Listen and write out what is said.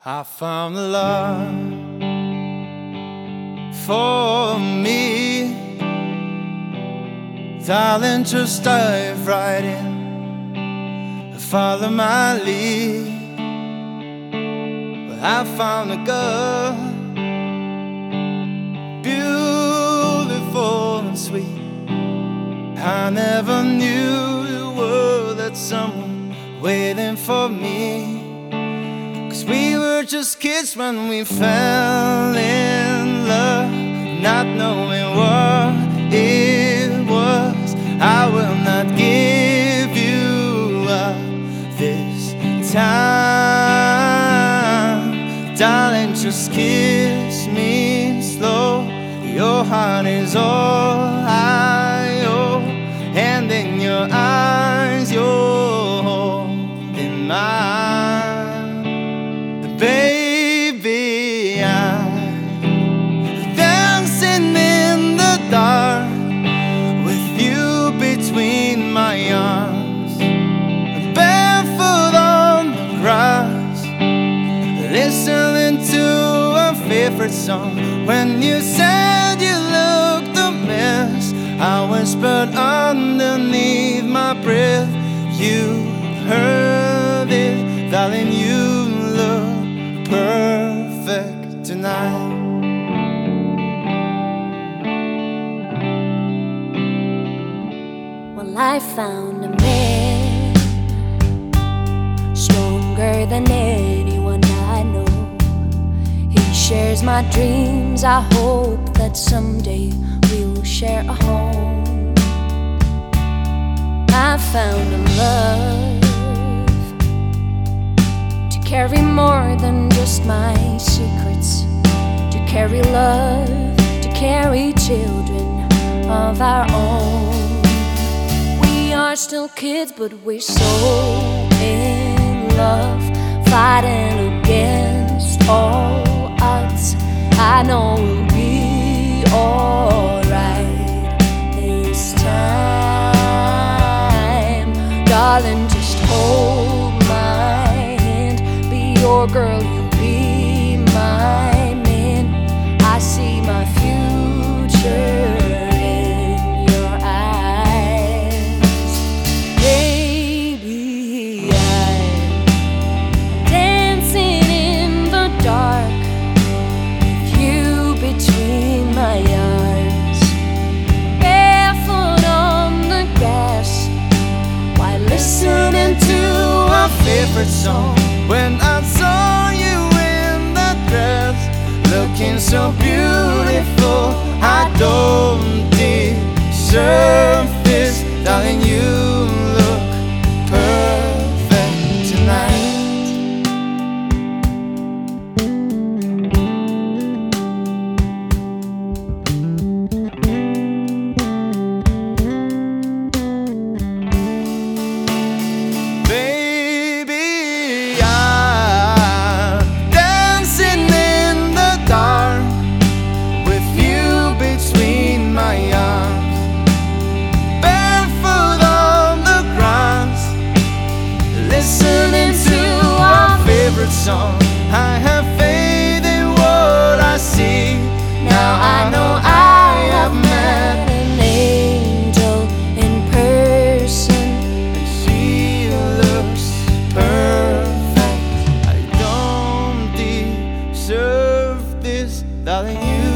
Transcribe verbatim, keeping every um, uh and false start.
I found love for me, darling, just dive right in, follow my lead. Well, I found a girl, beautiful and sweet. I never knew there was that someone waiting for me. 'Cause we were just kids when we fell in love, not knowing what it was. I will not give you up this time, darling, just kiss me slow. Your heart is all I owe, and in your eyes you're holding mine. Baby, I'm dancing in the dark with you between my arms, barefoot on the grass, listening to a favorite song. When you said you looked a mess, I whispered underneath my breath, you heard it, darling, you look perfect tonight. Well, I found a man stronger than anyone I know. He shares my dreams. I hope that someday we'll share a home. I found a love to carry more than just my secrets, to carry love, to carry children of our own. We are still kids, but we're so in love, fighting against all odds. I know we'll be alright this time, darling, just hold my hand, be your girl, you be my man. I see my future in your eyes. Baby, I'm dancing in the dark with you between my arms, barefoot on the grass, while listening to our Favorite song. When I saw you in that dress, looking so beautiful, I don't deserve this, darling, you look perfect tonight. Song. I have faith in what I see. Now I know I have met an angel in person, and she looks perfect. I don't deserve this, darling, you